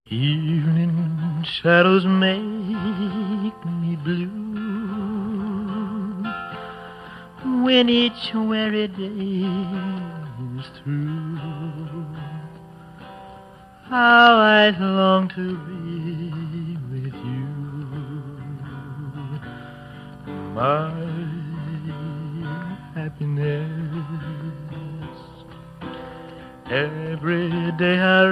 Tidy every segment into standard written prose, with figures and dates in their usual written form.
Evening shadows make me blue when each weary day is through. How I long to be with you, my happiness. Every day I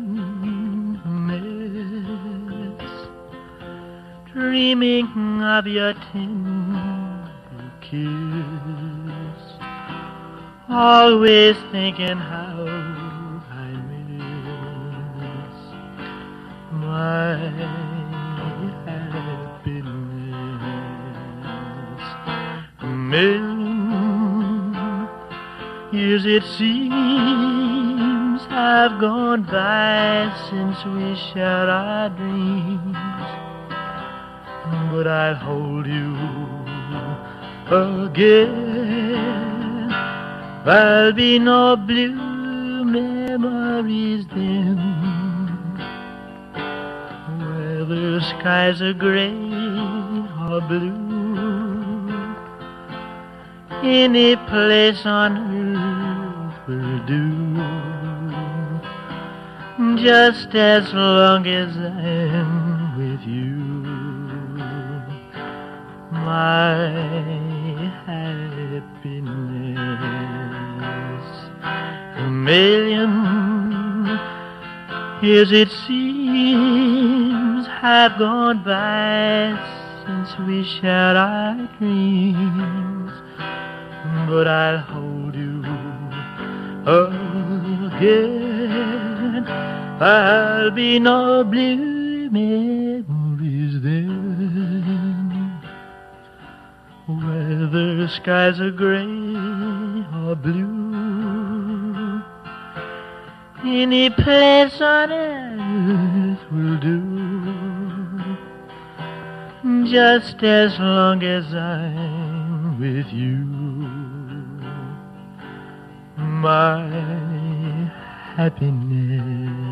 reminisce, dreaming of your tender kiss, always thinking how I miss my happiness. A million years it seems have gone by since we shared our dreams, but I'll hold you again. There'll be no blue memories then, whether skies are gray or blue. Any place on earth will do, just as long as I'm with you, my happiness. A million years it seems have gone by since we shared our dreams, but I'll hold you again. There'll be no blue memories then, whether skies are gray or blue. Any place on earth will do, just as long as I'm with you, my happiness.